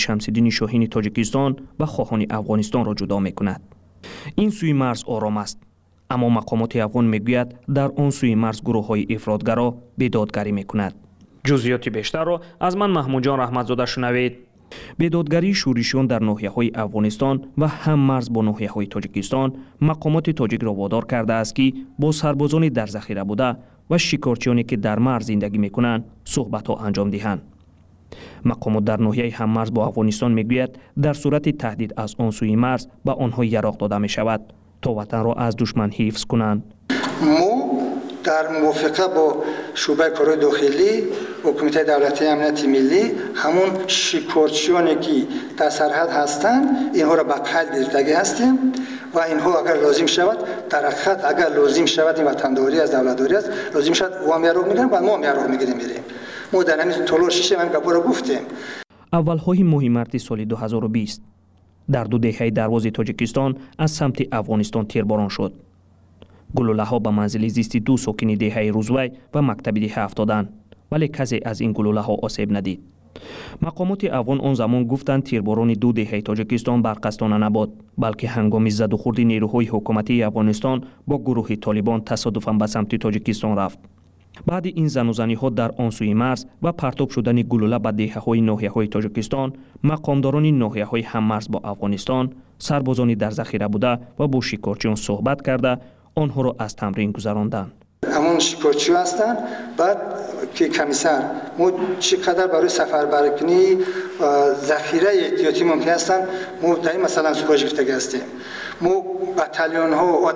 شمس‌الدین شاهین تاجیکستان و خواهان افغانستان را جدا می‌کند. این سوی مرز آرام است، اما مقامات افغان میگوید در آن سوی مرز گروه‌های افراطگرا بیدادگری می‌کند. جزئیات بیشتر را از من محمود جان رحمتزاده شنوید. بیدادگری شورشیان در ناحیه‌های افغانستان و هم مرز با ناحیه‌های تاجیکستان مقامات تاجیک را وادار کرده است که با سربازان در ذخیره بوده و شکارچیانی که در مرز زندگی می‌کنند صحبت‌ها انجام دهند. مقامات در ناحیه هم مرز با افغانستان میگوید در صورت تهدید از آن سوی مرز به آنها یراق داده می شود تا وطن را از دشمن حفظ کنند. ما در موافقه با شعبه کارهای داخلی و کمیته دولتی امنیت ملی همون شکارچیانی که در سرحد هستند اینها را به قید گرفتگی هستیم و اینها اگر لازم شود در حقیقت اگر لازم شود این وطنداری از دولتداری است لازم شود وام یراق میگیریم و ما هم یراق میگیریم میریم. ما در همین تلاشش هم گپا را گفتیم. اولهای ماه مارس سال 2020 در دو دهه دروازه تاجیکستان از سمت افغانستان تیرباران شد. گلوله‌ها به منزل زیست دو ساکن دهه روزوی و مکتب دهه افتادند، ولی کسی از این گلوله‌ها آسیب ندید. مقامات افغان آن زمان گفتند تیرباران دو دهه تاجیکستان برقصدانه نبود، بلکه هنگام زد و خورد نیروهای حکومتی افغانستان با گروه طالبان تصادفاً به سمت تاجیکستان رفت. بعد این زنوزنی‌ها در آن سوی مرز و پرتاب شدن گلوله به دهه‌های ناحیه‌های تاجیکستان، مقامداران ناحیه‌های هم مرز با افغانستان، سربازانی در ذخیره بوده و با شکارچیان صحبت کرده آنها را از تمرین گذراندند. همون شکارچی هستند. بعد که کمیسر ما چقدر برای سفربرکنی ذخیره احتیاطی ممکن هستند ما در این مثلا سوپاژ گرفتگی هستیم. ما بتالیون ها و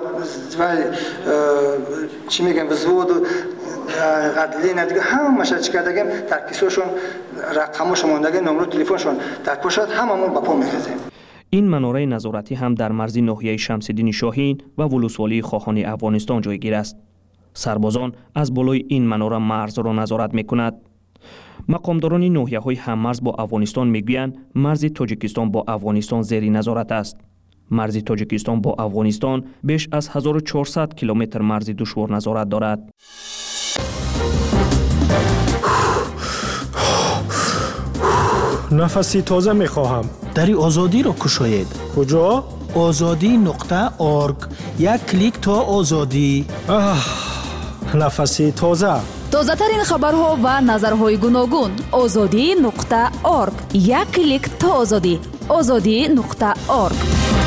چی میگن وزود عدلی ندیگه هم مشارکت کردگیم در کیسه‌شون رقمشون ماندگی نمره تلفنشون در پوشات هممون با پا می‌خزیم. این مناره نظارتی هم در مرز ناحیه شمس‌الدین شاهین و ولسوالی خواهان افغانستان جایگیر است. سربازان از بالای این مناره مرز را نظارت می‌کند. مقامداران ناحیه‌های هم مرز با افغانستان میگویند مرز تاجیکستان با افغانستان زیر نظارت است. مرز تاجیکستان با افغانستان بیش از 1400 کیلومتر مرز دشوار نظارت دارد. نفسی تازه میخواهم. دری آزادی را کشاید. کجا؟ azadi.org. یک کلیک تا آزادی. نفسی تازه. تازه ترین خبرها و نظرهای گوناگون. azadi.org. یک کلیک تا آزادی. azadi.org.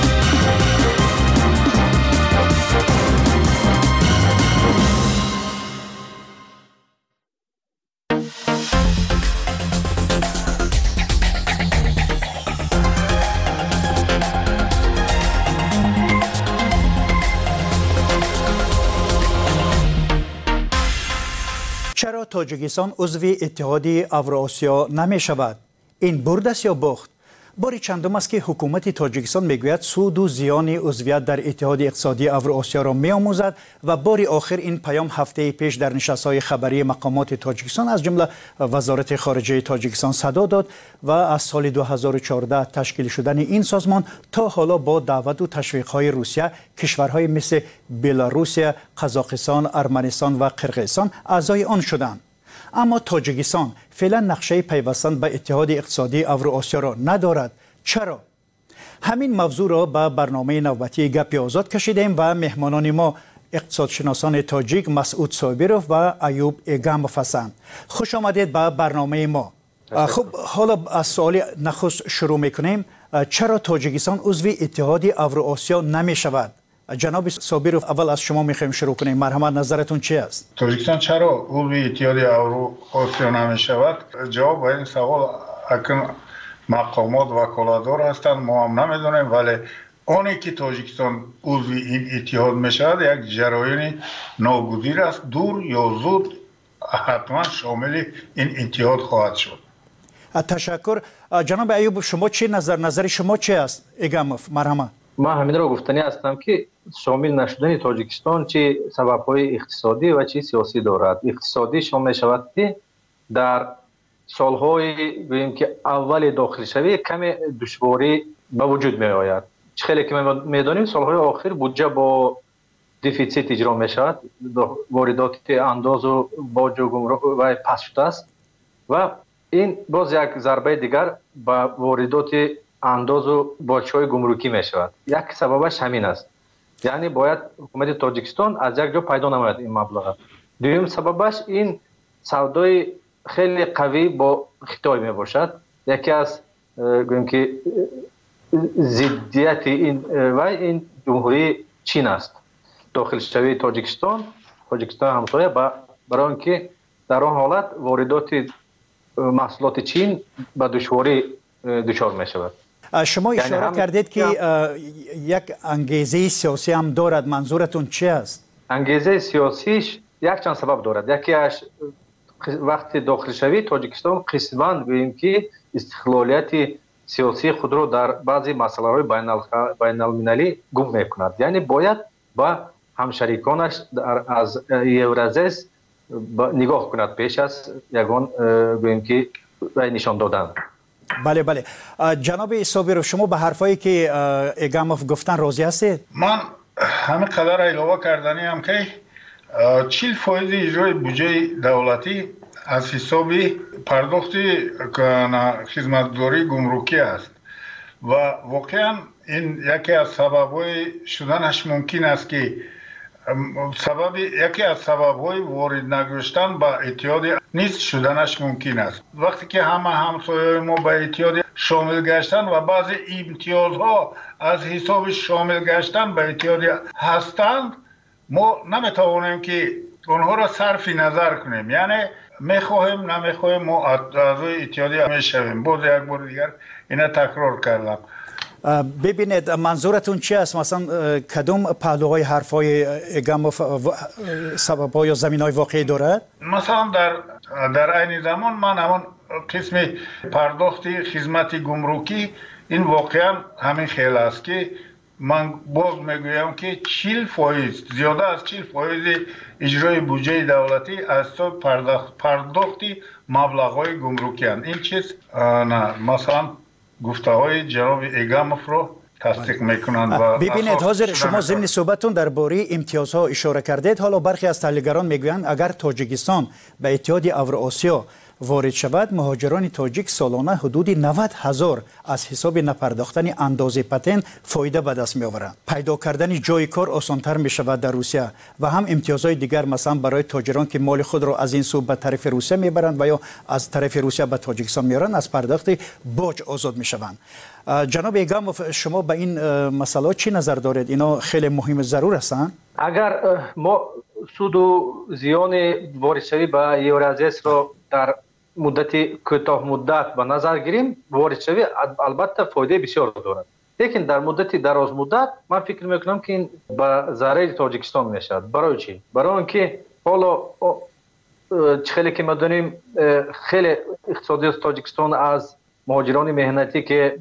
چرا تاجیکستان عضو اتحاد اوراسیا نمی شود؟ این برد است یا باخت؟ بار چندم است که حکومت تاجیکستان میگوید سود و زیان عضویت در اتحاد اقتصادی اوراسیا را میآموزد و بار آخر این پیام هفته پیش در نشست‌های خبری مقامات تاجیکستان از جمله وزارت خارجه تاجیکستان صدا داد و از سال 2014 تشکیل شدن این سازمان تا حالا با دعوت و تشویق‌های روسیه کشورهای مثل بلاروسیه، قزاقستان، ارمنستان و قرقیزستان اعضای آن شدند. اما تاجیکستان فعلا نقشه پیوستن به اتحاد اقتصادی اوراسیا را ندارد. چرا؟ همین موضوع را به برنامه نوبتی گپی آزاد کشیدیم و مهمانان ما اقتصادشناسان تاجیک مسعود صابروف و ایوب ایگاموف هستند. خوش آمدید به برنامه ما. خب حالا از سوال نخست شروع میکنیم. چرا تاجیکستان عضو اتحاد اوراسیا نمی شود؟ جناب صابروف اول از شما میخوایم شروع کنیم. مرحمت نظرتون چی است؟ تاجیکستان چرا عضو اتحاد اوراسیا نمی شود؟ جواب به این سوال اکنون مقامات وکالتدار هستند، ما هم نمیدونیم، ولی آنی که تاجیکستان عضو این اتحاد می شود یک جریان ناگزیر است، دور یا زود حتما شامل این اتحاد خواهد شد. تشکر. جناب ایوب شما چی نظر شما چی است؟ ایگاموف مرحمت. ما همین را گفتنی هستم که شامل نشدن تاجیکستان چه سبب‌های اقتصادی و چه سیاسی دارد. اقتصادی شامل شود که در سالهای بگیم که اول داخل شوی کم دشواری به وجود می آید. خیلی که میدانیم سالهای آخر بودجه با دیفیسیت اجرا می شود، واردات انداز و باج و گمرک و پس شده است و این باز یک ضربه دیگر به واردات انداز و باج‌های گمرکی می شود. یک سببش همین است. یعنی باید حکومت تاجیکستان از یک جا پیدا نماید این مبلغ. دوم سببش این سودای خیلی قوی با خیتای می باشد. یکی از گویم که ضدیت این جمهوری چین است. داخل شوی تاجیکستان همسایه برای اینکه در آن حالت واردات محصولات چین به دشواری دچار می شود. شما اشاره کردید که یک انگیزه سیاسی هم دارد. منظورتون چی است؟ انگیزه سیاسیش یک چند سبب دارد. یکیش وقتی داخل شوی تاجیکستان قسماً گوییم که استقلالیت سیاسی خود را در بعضی مسائل بین المللی گم میکند. یعنی باید با همشریکانش از یورازیس نگاه کند پیش از یگان گوییم که نشان دادن. بله. جناب صابرو، شما به حرفایی که اگاموف گفتن راضی هستید؟ من همین قدر علاوه کردنی هم که 40% اجرای بودجه دولتی از حساب پرداخت خدمتگزاری گمرکی است و واقعا این یکی از سبب‌های شدنش ممکن است که یکی از سبب‌های وارد نگشتن به اتحاد نیست شدنش ممکن است. وقتی که همه همسایه‌های ما به اتحاد شامل گشتن و بعضی امتیازها از حساب شامل گشتن به اتحاد هستند، ما نمیتوانیم که آنها را صرف نظر کنیم. یعنی میخواهیم نمیخواهیم ما اعضای اتحاد میشویم. باز یک بار دیگر اینا تکرار کردم. ببینید منظورتون چی است؟ مثلا کدوم پهلوهای حرفای اگاموف سبب‌ها یا زمین‌های واقعی دارد؟ مثلا در عین زمان من همون قسم پرداخت خدمت گمرکی این واقعا همین خیلی است که من باز میگویم که 40% زیاده از 40% اجرای بودجه دولتی از تو پرداخت مبلغ‌های گمرکی هستند. این چیز نه مثلا گفته های جناب اگاموف رو تصدیق میکنند. ببینید حاضر شما ضمن صحبتتون درباره امتیازها اشاره کردید. حالا برخی از تحلیلگران میگویند اگر تاجیکستان به اتحاد اوراسیا وارد شود، مهاجران تاجیک سالانه حدود 90,000 از حساب نپرداختن اندازه پتن فایده به دست می آورند. پیدا کردن جای کار آسانتر می شود در روسیه و هم امتیازهای دیگر مثلا برای تاجران که مال خود را از این سو به طرف روسیه می برند و یا از طرف روسیه به تاجیکستان می آورند از پرداخت باج آزاد می شوند. جناب اگاموف، شما به این مسئله چی نظر دارید؟ اینا خیلی مهم ضرور هستند. اگر ما سود و زیان واردشوی به یورازیس را در مدت کوتاه مدت به نظر گیریم، واردشوی البته فایده بسیار دارد، لیکن در مدت دراز مدت من فکر میکنم که این به ضرر تاجیکستان میشود. برای چی؟ برای اینکه حالا خیلی که ما دونیم خیلی اقتصادی تاجیکستان از مهاجران مهنتی که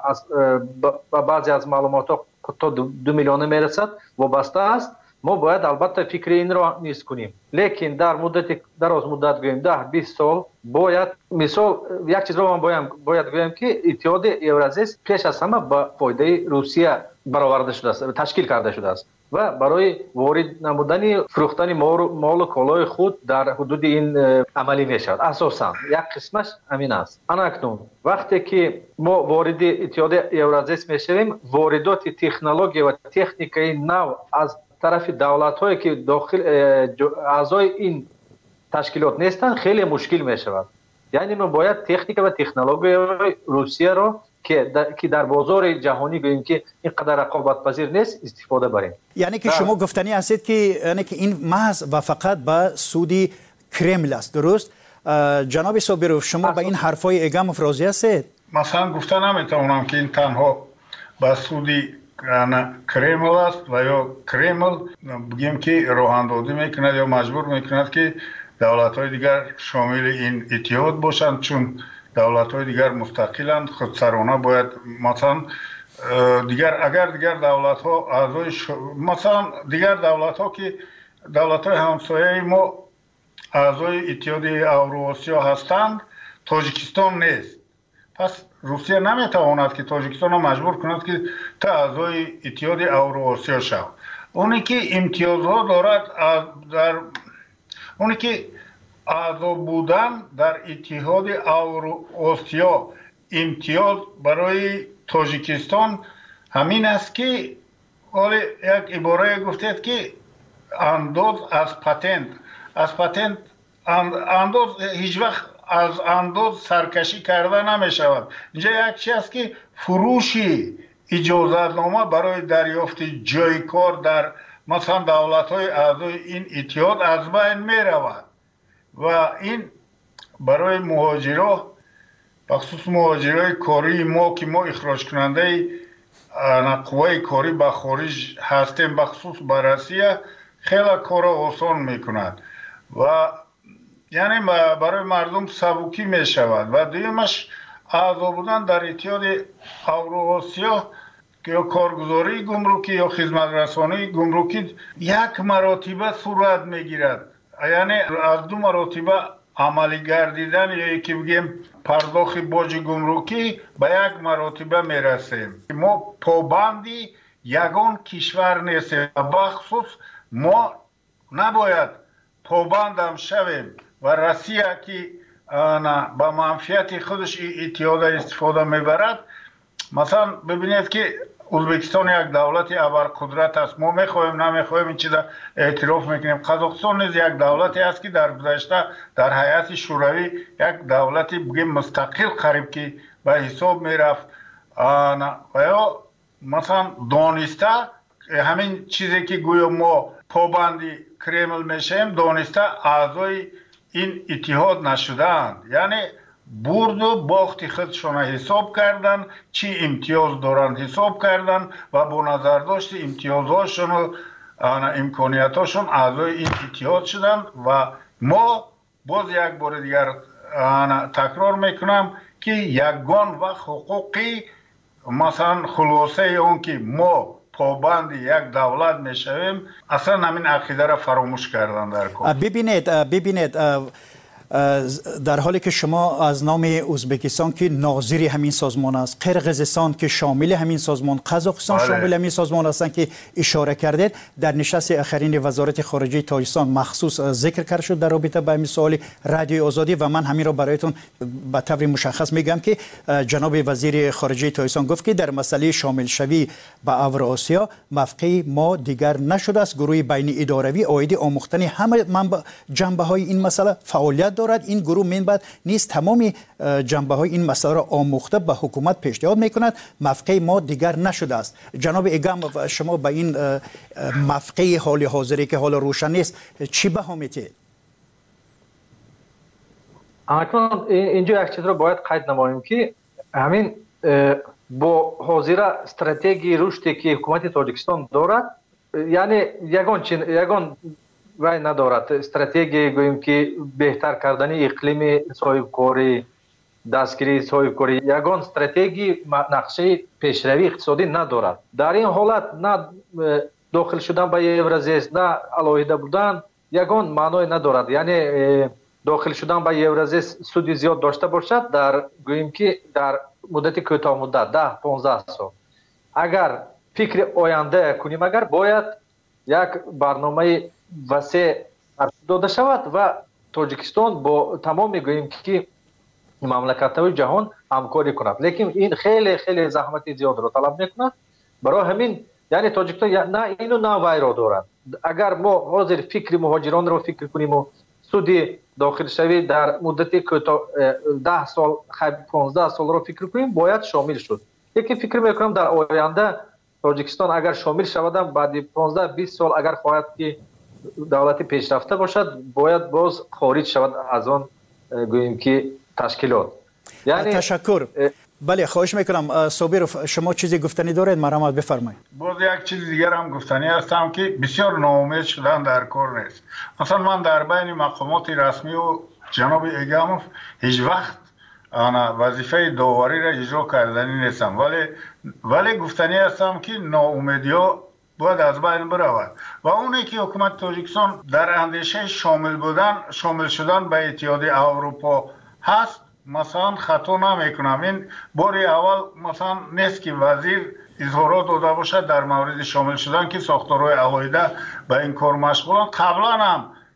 با بعضی از معلومات تا 2 میلیون میرسد وابسته است. ما باید البته فکر این را نیست کنیم، لیکن در مدت دراز مدت گویم 10-20 سال باید مثال یک چیز را من باید گویم که اتحاد یورازیس پیش از همه با فایده روسیه برآورده شده است، تشکیل کرده شده است و برای وارد نمودن فروختن مال و کالای خود در حدود این عملی می شود. اساسا یک قسمش همین است. اکنون وقتی که ما وارد اتحاد یورازیس می شویم، واردات تکنولوژی و تکنیکی نو از طرف دولت‌هایی که داخل اعضای این تشکیلات نیستند خیلی مشکل می شود. یعنی ما باید تکنیک و تکنولوژی روسیه را که در بازار جهانی گوییم که اینقدر رقابت پذیر نیست استفاده بریم. یعنی که شما گفتنی هستید که یعنی که این محض و فقط به سودی کرمل است، درست؟ جناب صابرو، شما به این حرفای اگاموف راضی هستید؟ مثلا گفتن نمیتونم که این تنها به سودی کرمل است و یا کرمل بگیم که راه اندازی میکند یا مجبور میکند که دولت‌های دیگر شامل این اتحاد باشند، چون دولت‌های دیگر مستقلند، خودسرانه باید مثلا اگر دیگر دولت‌ها اعضای مثلا دیگر دولت‌ها که دولت‌های همسایه ما اعضای اتحاد اوراسیا هستند، تاجیکستان نیست. پس روسیه نمیتواند که تاجیکستان را مجبور کند که تا اعضای اتحاد اوراسیا شود. اونی که امتیازها دارد اونی که اعضا بودن در اتحاد اوراسیا امتیاز برای تاجیکستان همین است که ولی یک عباره گفتید که انداز از پتنت انداز هیچ وقت از انداز سرکشی کرده نمی شود. اینجا یک چیز است که فروشی اجازتنامه برای دریافت جای کار در مثلا دولت‌های اعضای این اتحاد از بین می رود و این برای مهاجرا بخصوص مهاجرای کاری ما که ما اخراج کننده قوای کاری به خارج هستیم بخصوص به روسیه خیلی کار آسان میکند و یعنی برای مردم سبکی می شود و دویمش اعضا بودن در اتحاد اوراسیا یا کارگزاری گمرکی یا خدمت رسانی گمرکی یک مراتبه صورت میگیرد، یعنی از دو مراتبه عملی گردیدن یا یکی بگیم پرداخت باج گمرکی به یک مراتبه میرسیم. ما پابندی یگان کشور نیستیم و بخصوص ما نباید پابند هم شویم و روسیه که با منفعت خودش اتحاد استفاده میبرد. مثلا ببینید که ازبکستان یک دولت ابرقدرت است، ما میخوایم نمیخوایم این چیزا اعتراف میکنیم. قزاقستان نیز یک دولتی است که در گذشته در هیئت شوروی یک دولتی بگیم مستقل قریب که به حساب میرفت و یا مثلا دانسته همین چیزی که گویا ما پابندی کرمل میشیم دانسته اعضای این اتحاد نشدند، یعنی برد و باخت خودشون حساب کردن، چی امتیاز دارن حساب کردن و با نظر داشت امتیازهاشون و امکانیتاشون اعضای این اتحاد شدن و ما باز یک بار دیگر تکرار میکنم که یگان و حقوقی مثلا خلاصه اون که ما پابند یک دولت میشویم اصلا همین عقیده را فراموش کردن در کار. ببینید در حالی که شما از نام ازبکستان که ناظر همین سازمان است، قرقیزستان که شامل همین سازمان، قزاقستان شامل همین سازمان هستند که اشاره کردید، در نشست اخرین وزارت خارجه تاجیکستان مخصوص ذکر کرده شد در رابطه با همین سوال رادیو آزادی و من همین را برایتون به طور مشخص میگم که جناب وزیر خارجه تاجیکستان گفت که در مسئله شامل شوی به اوراسیا موقع ما دیگر نشده است. گروه بین اداروی عاید آموختن همه جنبه های این مسئله فعالیت دارد. این گروه منبع نیست تمام جنبه های این مسئله را آموخته به حکومت پیشنهاد میکند. موقع ما دیگر نشده است. جناب ایگام شما به این موقع حال حاضری که حال روشن نیست چی بها میتید؟ اکنون اینجا یک چیز را باید قید نماییم که همین با حاضر استراتژی رشدی که حکومت تاجیکستان دارد، یعنی یگان وای ندارد استراتژی گوییم که بهتر کردن اقلیم صاحبکاری، دستگیری صاحبکاری، یگان استراتژی نقشه پیشروی اقتصادی ندارد. در این حالت نه داخل شدن به یورازیس نه علاهیده بودن یگان معنای ندارد. یعنی داخل شدن به یورازیس سودی زیاد داشته باشد در گوییم که در مدت کوتاه مدت 10-15 سال اگر فکر آینده کنیم، اگر باید یک برنامه وسیع داده شود و تاجیکستان با تمام میگوییم که مملکت‌های جهان همکاری کند، لیکن این خیلی خیلی زحمت زیاد را طلب میکند. برای همین یعنی تاجیکستان نه اینو نه وای را دارد. اگر ما حاضر فکر مهاجران را فکر کنیم و سودی داخل شوی در مدت کوتاه 10 سال 15 سال را فکر کنیم باید شامل شد. یکی فکر میکنم در آینده تاجیکستان اگر شامل شود بعد 15-20 سال اگر خواهد که دولت پیشرفته باشد باید باز خارج شود از آن گوییم که تشکیلات. یعنی تشکر. بله خواهش میکنم صابر شما چیزی گفتنی دارید مرحمت بفرمایید. باز یک چیز دیگر هم گفتنی هستم که بسیار ناامید شدن در کار نیست. مثلا من در بین مقامات رسمی و جناب ایگاموف هیچ وقت وظیفه داوری را اجرا کردنی نیستم، ولی گفتنی هستم که ناامیدی ها باید از بین برود و اونی که حکومت تاجیکستان در اندیشه شامل شدن به اتحاد اروپا هست مثلا خطا نمیکنم. این باری اول مثلا نیست که وزیر اظهارات داده باشد در مورد شامل شدن که ساختارهای عقاید به این کار مشغولن. قبلا هم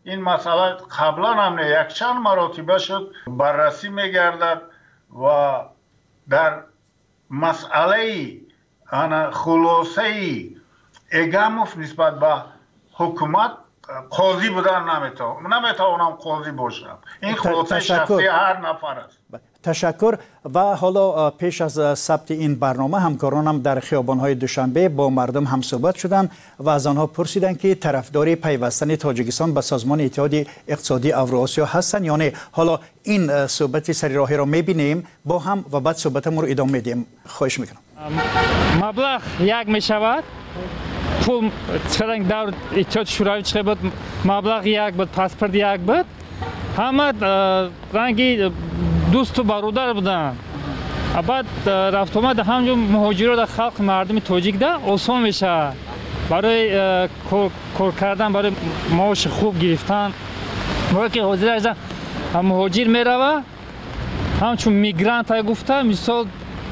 این مسئله قبلا هم یک چند مراتبه شد بررسی میگردد و در مسئله خلاصه اگاموف نسبت به حکومت قاضی بودن نمیتوانم قاضی باشم. این خلاصه شخصی هر نفر است. تشکر. و حالا پیش از ثبت این برنامه همکارانم در خیابان‌های دوشنبه با مردم هم صحبت شدند و از آنها پرسیدند که طرفدار پیوستن تاجیکستان به سازمان اتحاد اقتصادی اوراسیا هستند یا نه. حالا این صحبت سریراهی را می‌بینیم با هم و بعد صحبتمون رو ادامه میدیم. خواهش میکنم. مبلغ یک میشود، پول چرنگ دور اتحاد شوروی چه بود، مبلغ یک بود، پاسپورت یک بود، همه رنگی دوست و برادر بودن. بعد رفت آمد همجور مهاجرت در خلق مردم تاجیک ده آسان میشه برای کار کردن، برای معاش خوب گرفتن. موقعی که حاضر هستن مهاجر میروه همچون میگرانت های گفته مثال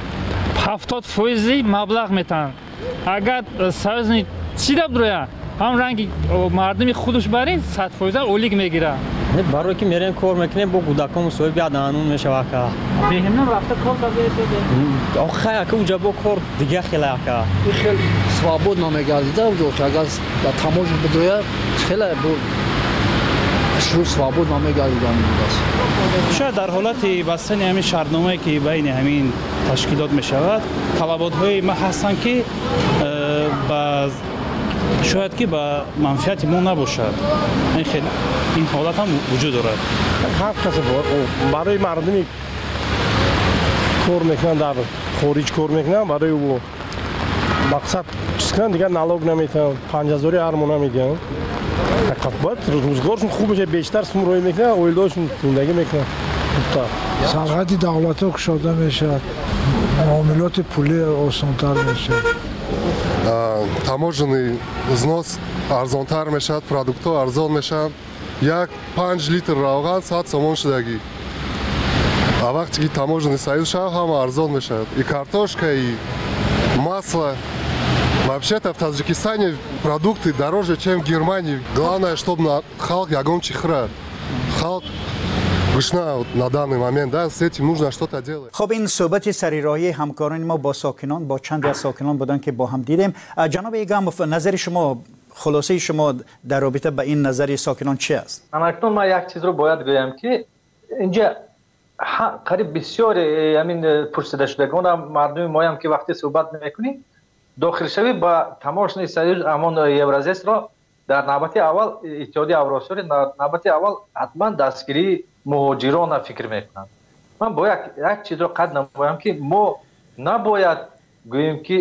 70% مبلغ میتن. اگر سازنی چی دب درویه هم رنگی مردمی خودش برین 100% اولیگ میگیره. برای که میریم کار میکنیم با کودکان مسئول بیاد قانون میشه واقعا. بهمون رفته کار کرده. آخه که اونجا با کار دیگه خیلی واقعا. خیلی свободно میگردیده و که اگر در تماش بدویه خیلی شروع свободно میگردیدن است. شاید در حالت بستن همین شرطنامه‌ای که بین همین تشکیلات میشود طلبات‌های ما هستند که شاید که با منفعت ما نباشد. این حالت هم وجود دارد. هر کسی برای مردمی کار میکنن در خارج کار میکنن برای او مقصد چیز کنن دیگه نالوگ نمیتن 5000 هر ماه نمیدن. باید روزگارشون خوب بشه بیشتر سمروی میکنن اویلداشون زندگی میکنن. سرحد دولت ها کشاده میشه، معاملات پولی آسانتر میشه. таможенный взнос арзонтар мешавад, продуктҳо арзон мешаванд. як 5 литр равған 100 сомон шудагӣ. А вақте ки таможенный союз шавад, ҳама арзон мешавад. И картошка, и масло. Вообще-то в Таджикистане продукты дороже, чем в Германии. Главное, чтобы халк ягон чихра. Халк на данный момент, да, с этим нужно что-то делать. خب این صحبت سریراهی همکاران ما با ساکنان، با چند از ساکنان بودن که با هم دیدیم. جناب ایگاموف، نظر شما، خلاصه شما در رابطه با این نظر ساکنان چی است؟ اکنون ما یک چیز رو باید گویم که اینجا قریب بسیار همین پرسیده شدگان مردم ما هم که وقتی صحبت میکنیم داخل شوی با تماشای سیاسی امان یورازیس را در نوبت اول اتحادیه اوراسیا در نوبت اول حتما دستگیری مهاجران فکر میکنند. من باید یک چیز رو قد نمایم که ما نباید گوییم که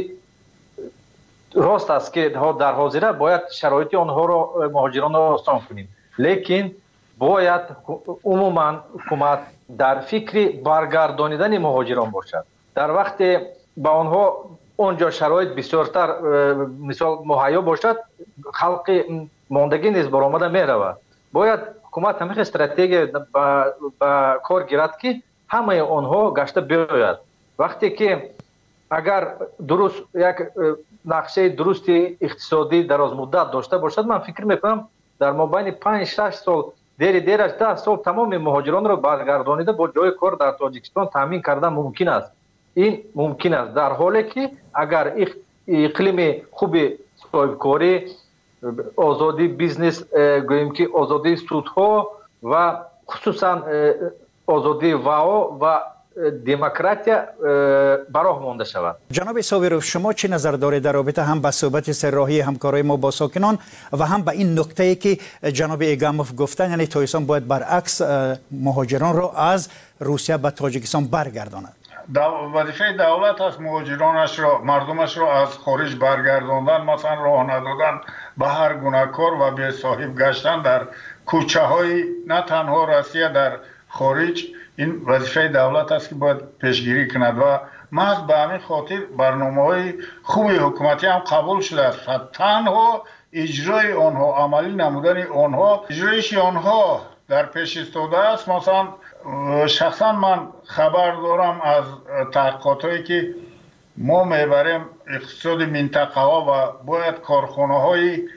راست است که در حاضره باید شرایط آنها را مهاجران را آسان کنیم، لیکن باید عموما حکومت در فکر برگردانیدن مهاجران باشد. در وقت با آنها اونجا شرایط بسیارتر مثال مهیا باشد، خلق ماندگی نیز برآمده میرود. باید حکومت همه استراتژی با کار گیرد که همه آنها گشته بیاید. وقتی که اگر درست یک نقشه درست اقتصادی دراز مدت داشته باشد، من فکر میکنم در مابین 5-6 سال دیرش 10 سال تمام مهاجران را برگردانیده با جای کار در تاجیکستان تامین کردن ممکن است. این ممکن است در حالی که اگر اقلیم خوب صاحبکاری، آزادی بیزنس، گوییم که آزادی سودها و خصوصا آزادی واو و دموکراتیا براه مانده شود. جناب صابرو، شما چه نظر دارید در رابطه هم با صحبت سرراهی همکارای ما با ساکنان و هم با این نکته که جناب ایگاموف گفتن، یعنی تاجیکستان باید برعکس مهاجران را از روسیه به تاجیکستان برگرداند؟ وظیفه دولت است مهاجرانش را، مردمش را از خارج برگرداندن، مثلا راه ندادن به هر گونه کار و به صاحب گشتن در کوچه های نه تنها روسیه در خارج. این وظیفه دولت است که باید پیشگیری کند و محض به همین خاطر برنامه‌های خوب حکومتی هم قبول شده است. تنها اجرای آنها، عملی نمودن آنها، اجرایش آنها در پیش ایستاده است. مثلا شخصا من خبر دارم از تحقیقاتی که ما میبریم اقتصاد منطقه ها و باید کارخانه های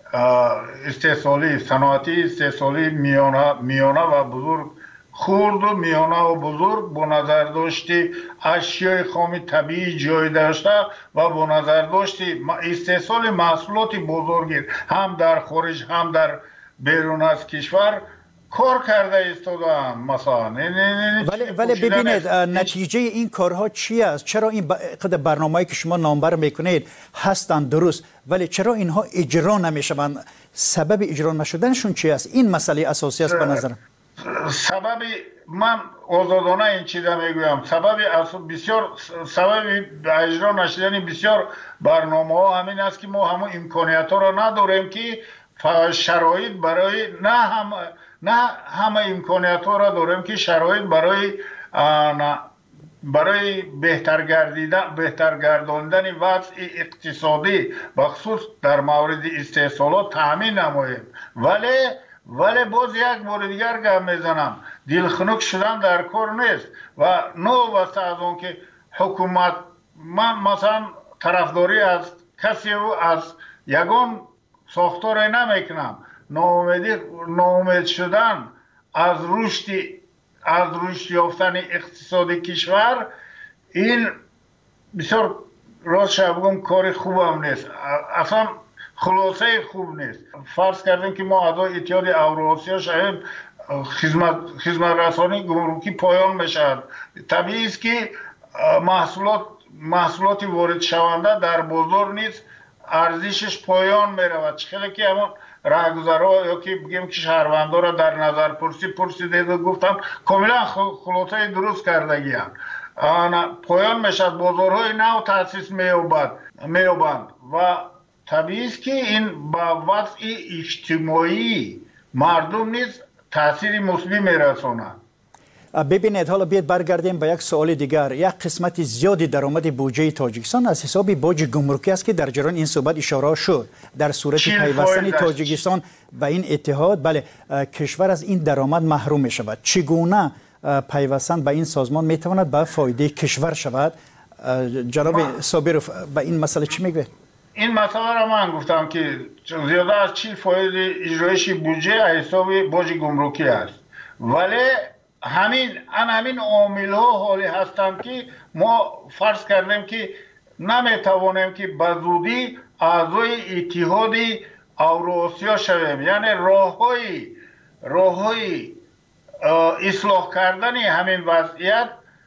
استحصالی صنعتی استحصالی میانه و بزرگ خرد و میانه و بزرگ با نظر داشتی اشیای خام طبیعی جای داشته و با نظر داشتی استحصال محصولات بزرگی هم در خارج هم در بیرون از کشور کار کرده ایستادن مثلا. ولی ببینید نتیجه این کارها چی است؟ چرا این برنامه‌ای که شما نامبر میکنید هستند درست ولی چرا اینها اجرا نمیشوند؟ سبب اجرا نشدنشون چی است؟ این مسئله اساسی است به نظرم. سبب من آزادانه این چیزا میگویم سبب اجرا نشدن بسیار برنامه‌ها همین است که ما همون امکانیت‌ها را نداریم که شرایط برای نه همه امکانیت‌ها را داریم که شرایط برای بهتر گرداندن وضع اقتصادی بخصوص در مورد استحصالات تامین نماییم. ولی باز یک بار دیگر گپ میزنم دلخنک شدن در کار نیست و نوبسته از اون که حکومت من مثلا طرفداری از کسی و از یگان ساختار نمیکنم. ناامید شدن از رشد یافتن اقتصادی کشور این بسیار راست بگم کار خوب هم نیست، اصلا خلاصه خوب نیست. فرض کردیم که ما اعضای اتحاد اوراسیا شاید خدمت رسانی گمرکی پایان میشد. طبیعی است که محصولات وارد شونده در بازار نیست ارزشش پایان میرود. خیلی که همون راهگذرها یا که بگیم که شهروندها را در نظر پرسیده گفتم کاملا خلاصه درست کردگی هم. پایان میشد، بازارهای نو تاسیس مییابند و طبیعی است که این با وضع اجتماعی مردم نیز تاثیر مثبت میرساند. ببینید حالا بیاید برگردیم به یک سوال دیگر. یک قسمت زیادی درآمد بودجه تاجیکستان از حساب باج گمرکی است که در جریان این صحبت اشاره شد. در صورت پیوستن تاجیکستان به این اتحاد بله کشور از این درآمد محروم می شود. چگونه پیوستن به این سازمان می تواند به فایده کشور شود؟ جناب صابرов به این مسئله چی میگه؟ این مسئله را من گفتم که زیاده از 40% اجرایش بودجه از حساب باج گمرکی است. ولی همین عامل ها حالی هستند که ما فرض کردیم که نمیتوانیم که به زودی اعضای اتحاد اوراسیا شویم. یعنی راههای اصلاح کردن همین وضعیت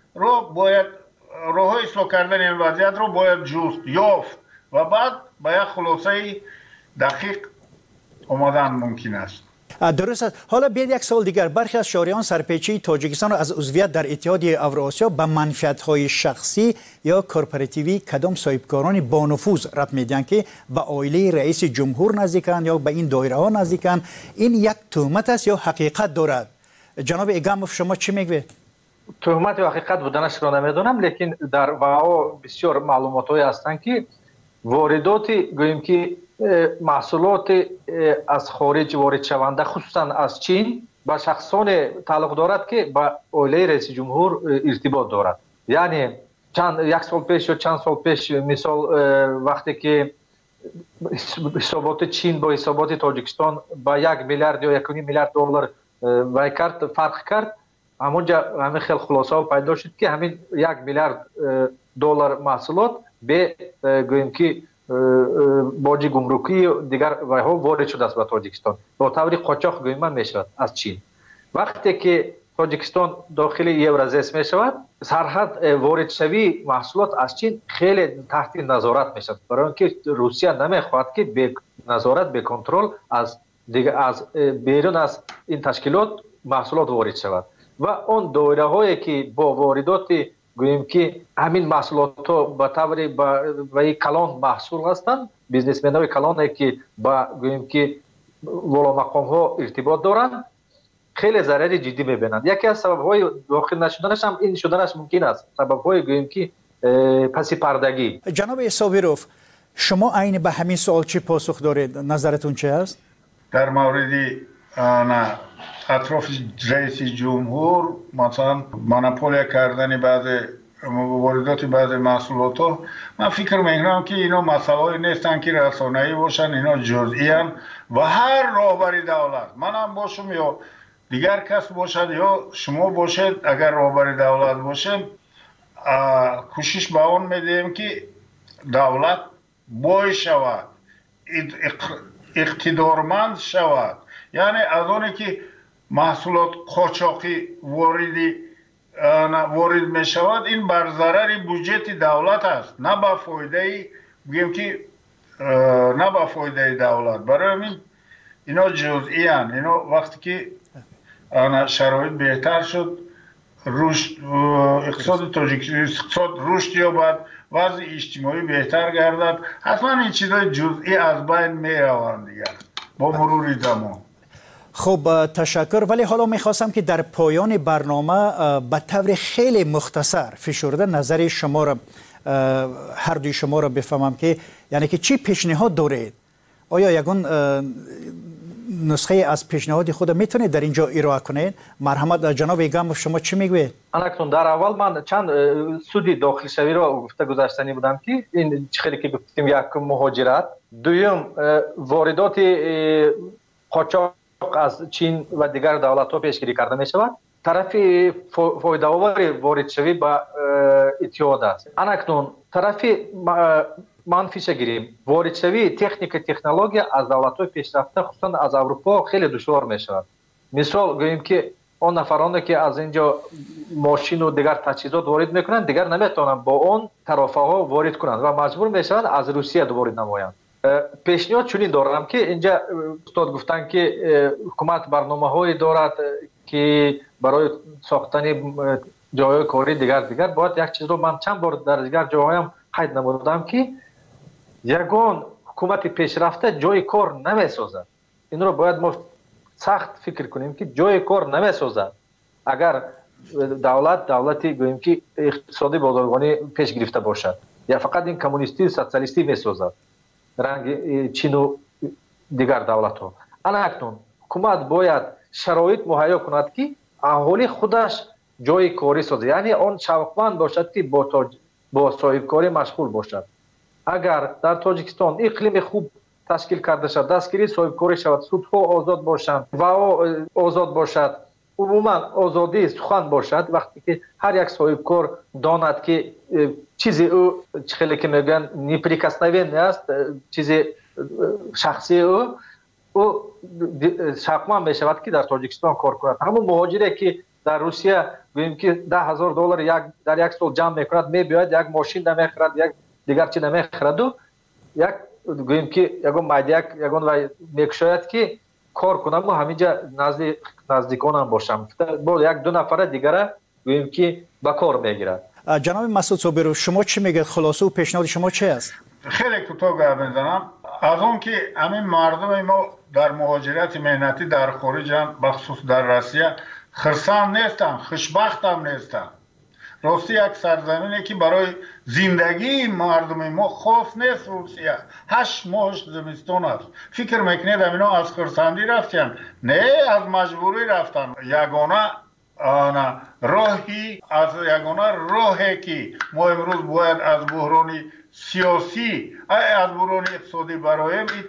رو باید جست یافت و بعد به یک خلاصه دقیق آمدن ممکن است. درست است. حالا بیاید یک سوال دیگر. برخی از شهریان سرپیچی تاجیکستان را از عضویت در اتحاد اوراسیا به منفعت‌های شخصی یا کورپوراتیوی کدام صاحبکاران با نفوذ ربط میدن که به عائله رئیس جمهور نزدیکند یا به این دایره ها نزدیکند. این یک تهمت است یا حقیقت دارد؟ جناب ایگاموف شما چی میگوید؟ تهمت و حقیقت بودنش را نمیدونم، لیکن در واقع بسیار معلوماتی هستند که واردات گوییم که محصولات از خارج وارد شونده خصوصا از چین با شخصان تعلق دارد که با عائله رئیس جمهور ارتباط دارد. یعنی یک سال پیش یا چند سال پیش مثال وقتی که حسابات چین با حسابات تاجیکستان با 1 میلیارد یا 1.5 میلیارد دلار وای کرد فرق کرد، همونجا همین خیلی خلاصه پیدا شد که همین 1 میلیارد دلار محصولات به گوییم که باج گمرکی دیگر وایها وارد شده است به تاجیکستان با طور قاچاق گویم میشود از چین. وقتی که تاجیکستان داخل یورازیس میشود سرحد وارد شوی محصولات از چین خیلی تحت نظارت میشود، برای اینکه روسیه نمیخواهد که به نظارت به کنترل از بیرون از این تشکیلات محصولات وارد شود و اون دایره هایی که با واردات گوییم که همین محصولات ها به طور با کلان محصول هستند، بیزنسمن های کلان که با گوییم که والا مقام ها ارتباط دارند خیلی ضرر جدی میبینند. یکی از سبب های داخل نشدنش هم این شدنش ممکن است، سبب های گوییم که پسی پردگی. جناب صابرов شما عین به همین سوال چی پاسخ دارید؟ نظرتون چه است؟ در مورد اطراف رئیس جمهور مثلا مونوپولیا کردن بعض واردات بعضی محصولات ها من فکر میکنم که اینا مسائلی نیستن که رسانه‌ای باشن، اینا جزئی ان و هر راهبر دولت، منم باشم یا دیگر کس باشد یا شما باشد، اگر راهبر دولت باشیم کوشش به اون میدیم که دولت بای شود، اقتدارمند شود. یعنی از اونی که محصولات قاچاقی وارد می شود، این بر ضرر بودجه دولت است، نه به فایده بگیم که نه به فایده دولت. برای همین اینا جزئی ان. اینا وقتی که شرایط بهتر شد، رشد اقتصاد تاجیکستان رشد یابد، وضع اجتماعی بهتر گردد، حتما این چیزای جزئی از بین می روند دیگر با مرور زمان. خب تشکر. ولی حالا میخواستم که در پایان برنامه به طور خیلی مختصر فشرده نظر شما را، هر دوی شما را بفهمم که یعنی که چی پیشنهاد دارید؟ آیا یگان نسخه از پیشنهاد خود میتونید در اینجا ارائه کنید؟ مرحمت جناب ایگم، شما چی میگوید؟ اکنون در اول من چند سودی داخل شوی را گفته گذاشتنی بودم که این خیلی که گفتیم، یک مهاجرت، دوم واردات قاچاق از چین و دیگر دولت‌ها پیشگیری کرده می شود. طرف فایده آور وارد شوی به اتحاد است. اکنون طرف منفیش گیریم، وارد شوی تکنولوژی از دولت‌های پیشرفته خصوصا از اروپا خیلی دشوار می شود. مثال گوییم که اون نفرانی که از اینجا ماشین و دیگر تجهیزات وارد میکنند دیگر نمیتونن با اون طرفه ها وارد کنند و مجبور میشوند از روسیه وارد نمایند. پیشنهاد چنین دارم که اینجا استاد گفتن که حکومت برنامه‌هایی دارد که برای ساختن جای کاری دیگر باید یک چیز رو من چند بار در دیگر جاهایم قید نمودم که یگان حکومت پیشرفته جای کار نمیسازد. این رو باید ما سخت فکر کنیم که جای کار نمیسازد. اگر دولتی گوییم که اقتصادی بازرگانی پیش گرفته باشد یا فقط این کمونیستی سوسیالیستی میسازد رنگ چین و دیگر دولت ها. اکنون حکومت باید شرایط مهیا کند که اهالی خودش جای کاری سازد، یعنی آن شوقمند باشد که با صاحب کاری مشغول باشد. اگر در تاجیکستان اقلیم خوب تشکیل کرده شد، دستگیری صاحب کاری شود، سودها آزاد باشند و آزاد باشد، عموما آزادی سخن باشد، وقتی که هر یک صاحب کار داند که چیزی او خیلی که میگن نیپریکسنوین است، چیزی شخصی او شوقمند می شود که در تاجیکستان کار کند. همون مهاجری که در روسیه گوییم که $10,000 در یک سال جمع میکند، میباید یک ماشین نمیخرد، یک دیگر چی نمیخرد و یک گوییم که یگان و میکشاید که کار کنم و همینجا نزدیکانم باشم، با یک دو نفر دیگر گوییم که به کار میگیرد. جناب مسعود صابرو، شما چی میگید؟ خلاصه و پیشنهاد شما چی است؟ خیلی کوتاه گپ میزنم. از اون که همین مردم ما در مهاجرت مهنتی در خارج، بخصوص در روسیه، خرسند نیستن، خوشبخت هم نیستن. راستی یک سرزمینی که برای زندگی مردم ما خاص نیست. روسیه 8 ماهش زمستان است. فکر میکنید اینا از خرسندی رفتن؟ نه، از مجبوری رفتن. یگانه راهی که ما امروز باید از بحران سیاسی از بحران اقتصادی برایم این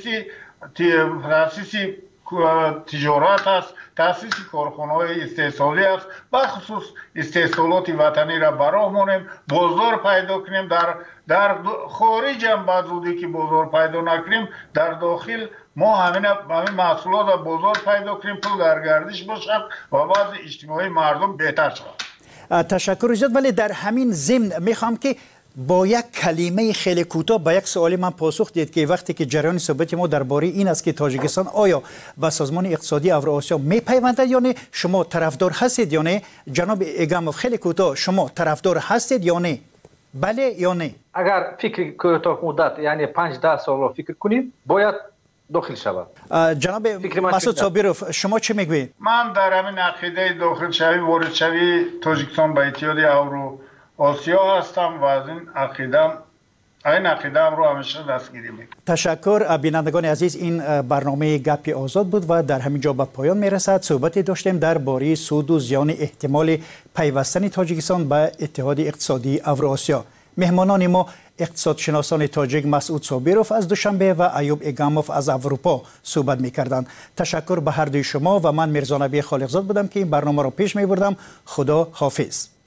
تأسیس تجارت است، تأسیس کارخانه‌های استحصالی است، بخصوص استحصالات وطنی را برامونیم، بازار پیدا کنیم. در خارج هم بعد زودی که بازار پیدا نکنیم، در داخل ما همین محصولات را بازار پیدا کنیم، پول در گردش باشد و وضع اجتماعی مردم بهتر شود. تشکر زیاد. ولی در همین ضمن میخوام که با یک کلمه خیلی کوتاه به یک سوالی من پاسخ دید که وقتی که جریان صحبت ما درباره این است که تاجیکستان آیا به سازمان اقتصادی اوراسیا میپیونده یا نه، شما طرفدار هستید یا نه؟ جناب ایگاموف خیلی کوتاه، شما طرفدار هستید یا نه؟ بله یا نه؟ اگر فکر کوتاه مدت یعنی 5-10 سال فکر کنیم باید داخل شود. جناب مسعود صابروف شما چی میگویید؟ من در همین عقیده داخل شوی وارد شوی تاجیکستان به اتحاد آسیا هستم و از این عقیدم این عقیده هم رو همیشه دستگیری میکنه. تشکر بینندگان عزیز، این برنامه گپ آزاد بود و در همین جا به پایان میرسد. صحبتی داشتیم درباره سود و زیان احتمال پیوستن تاجیکستان به اتحاد اقتصادی اوراسیا. مهمانان ما اقتصادشناسان تاجیک مسعود صابروف از دوشنبه و ایوب اگاموف از اروپا صحبت می‌کردند. تشکر به هر دوی شما و من میرزا نبی خالقزاد بودم که این برنامه را پیش می‌بردم. خدا حافظ.